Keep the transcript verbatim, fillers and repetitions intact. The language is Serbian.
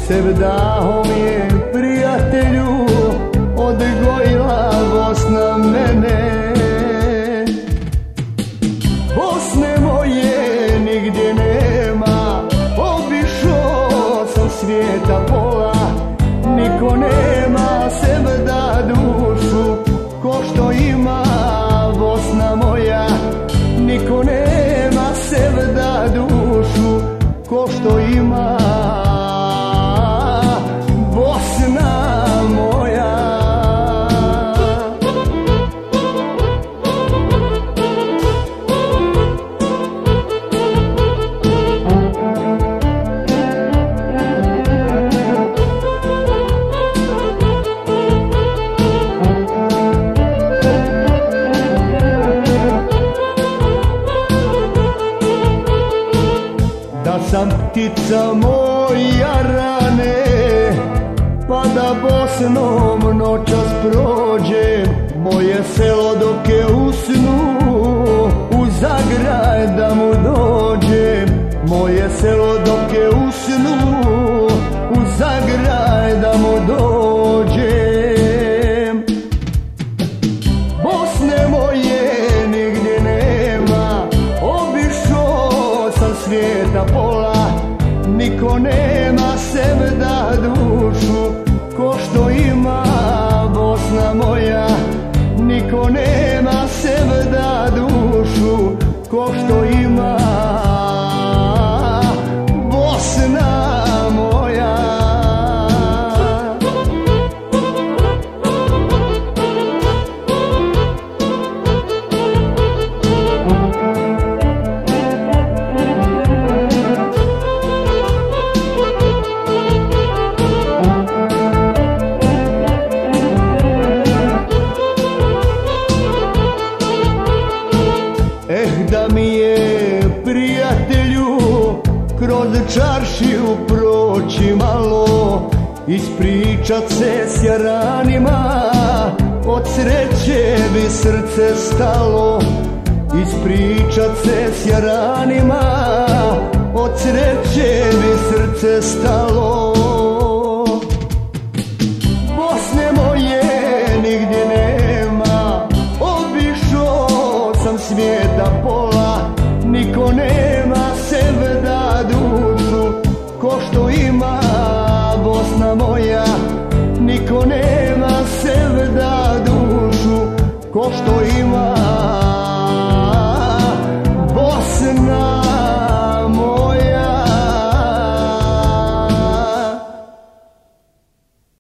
Sevdahom je prijatelju odgojila Bosna mene. Bosne moje nigdje nema, obišao sam svijeta pola. Niko nema sevda dušu ko što ima Bosna moja. Niko nema sevda dušu ko što ima Bosna moja. Da sam ptica moja rane, pa da Bosnom noćas prođe, moje selo dok je usnu, u zagraj da mu dođe. Moje selo dok je usnu, u zagraj da mu dođe. Bosne moje nigdje nema, obišao sam svijeta pola. Niko nema sevda dušu ko što ima Bosna moja. Niko nema sevda dušu ko što ima Bosna moja. Da mi je prijatelju kroz čaršiju proći malo, ispričat se s jaranima, od sreće bi srce stalo. Ispričat se s jaranima, od sreće bi srce stalo. Bosne moje nigdje nema, obišao sam svijeta pola. Niko nema sevda dušu ko što ima Bosna moja. Niko nema sevda dušu ko što ima